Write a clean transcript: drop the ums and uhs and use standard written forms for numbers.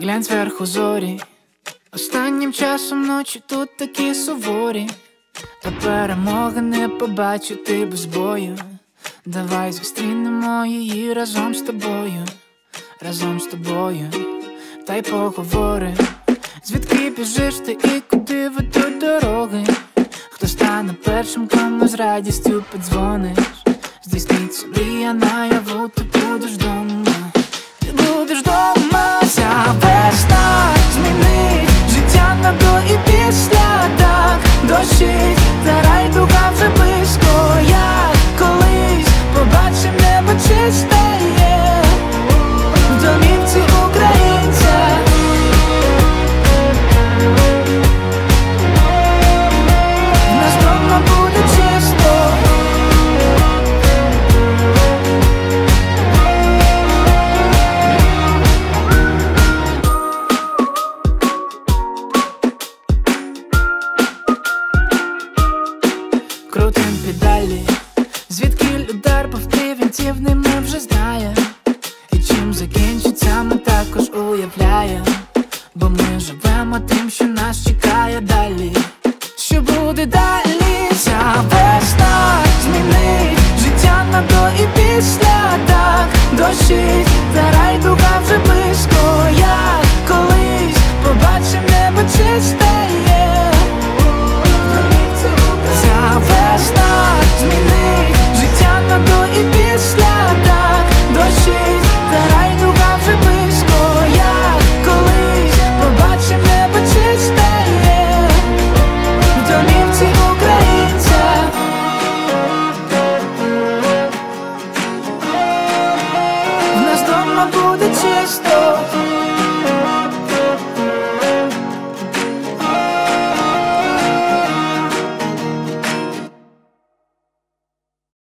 Глянь зверху зорі. Останнім часом ночі тут такі суворі, та перемоги не побачити без бою. Давай зустрінемо її разом з тобою, разом з тобою, та й поговори. Звідки біжиш ти і куди ведуть дороги? Хто стане першим, кому з радістю подзвониш? Здійсниться мрія наяву, ти будеш дома. Ти будеш дома. Ця весна змінить життя на до і після. Так дощить, та райдуга вже близько. Як колись побачим небо чисте є в домівці українця. В нас дома буде чисто. Крутим педалі, звідки удар повти вінців ними вже знає. І чим закінчиться, ми також уявляємо, бо ми живемо тим, що нас чекає далі. Що буде далі? Ця весна змінить життя на до і після. Так дощить, та райдуга вже близько. Як колись побачим небо чисте є. Ця весна змінить життя на до і після. Так дощить, та райдуга вже близько. Як колись побачим небо чисте є в домівці українця. В нас дома буде чисто.